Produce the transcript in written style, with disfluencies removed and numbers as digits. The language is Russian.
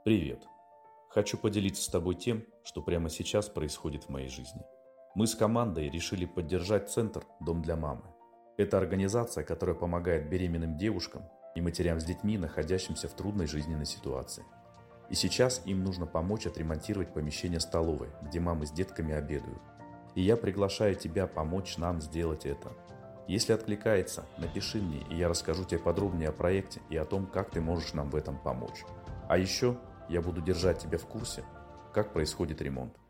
Привет! Хочу поделиться с тобой тем, что прямо сейчас происходит в моей жизни. Мы с командой решили поддержать центр «Дом для мамы». Это организация, которая помогает беременным девушкам и матерям с детьми, находящимся в трудной жизненной ситуации. И сейчас им нужно помочь отремонтировать помещение столовой, где мамы с детками обедают. И я приглашаю тебя помочь нам сделать это. Если откликается, напиши мне, и я расскажу тебе подробнее о проекте и о том, как ты можешь нам в этом помочь. А еще я буду держать тебя в курсе, как происходит ремонт.